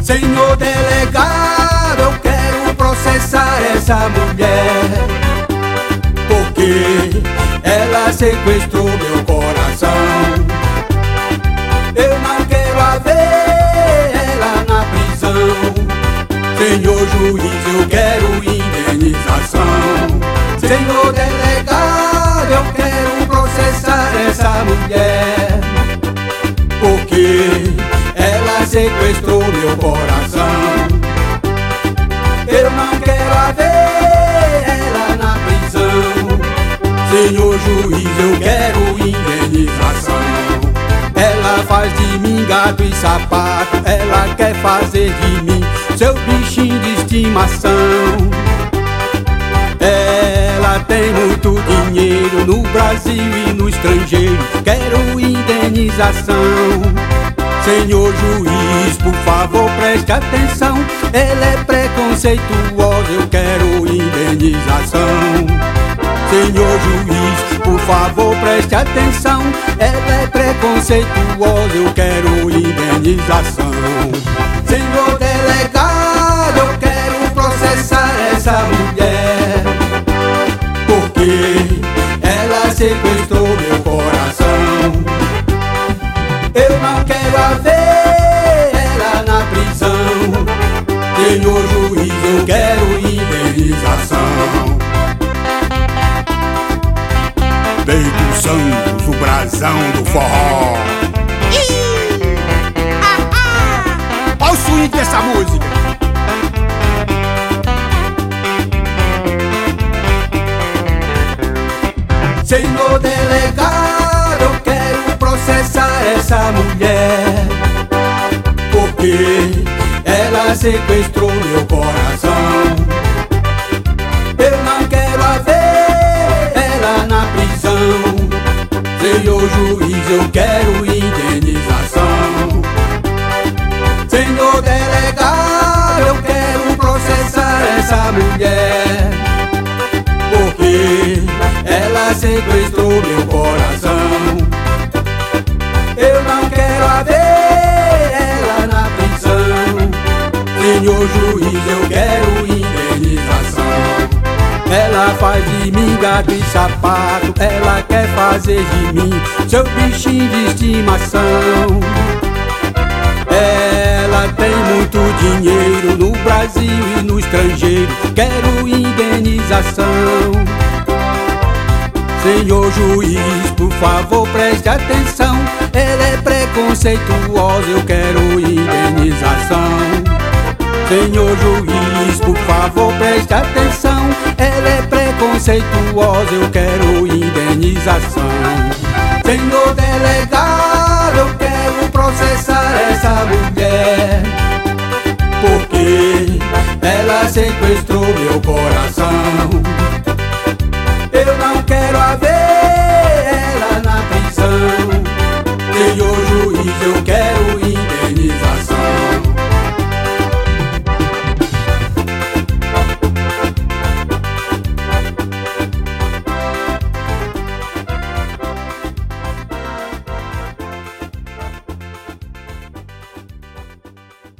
Senhor delegado, eu quero processar essa mulher, porque ela sequestrou meu coração. Eu não quero a ver ela na prisão. Senhor juiz, eu quero indenização. Senhor delegado, eu quero processar essa mulher, porque ela sequestrou meu coração. Eu não quero a ver ela na prisão. Senhor juiz, eu quero indenização. Ela faz de mim gato e sapato, ela quer fazer de mim seu bichinho de estimação. Ela tem muito dinheiro no Brasil e no estrangeiro, quero indenização. Senhor juiz, por favor, preste atenção. Ela é preconceituosa, eu quero indenização. Senhor juiz, por favor, preste atenção. Ela é preconceituosa, eu quero indenização. Senhor delegado, eu quero processar essa mulher, porque ela sequestrou meu coração. Eu não quero a ver ela na prisão. Senhor juiz, eu quero indenização. Peito Santos, o brasão do forró. Olha o swing dessa música. Senhor delegado, eu quero processar essa mulher, porque ela sequestrou meu coração. Eu não quero a ver ela na prisão. Senhor juiz, eu quero indenização. Senhor delegado, eu quero processar essa mulher, porque ela sequestrou meu coração. Eu não quero a ver ela na prisão. Senhor juiz, eu quero indenização. Ela faz de mim gato e sapato, ela quer fazer de mim seu bichinho de estimação. Ela tem muito dinheiro no Brasil e no estrangeiro, quero indenização. Senhor juiz, por favor, preste atenção. Ela é preconceituosa, eu quero indenização. Senhor juiz, por favor, preste atenção. Ela é preconceituosa, eu quero indenização. Senhor delegado, eu quero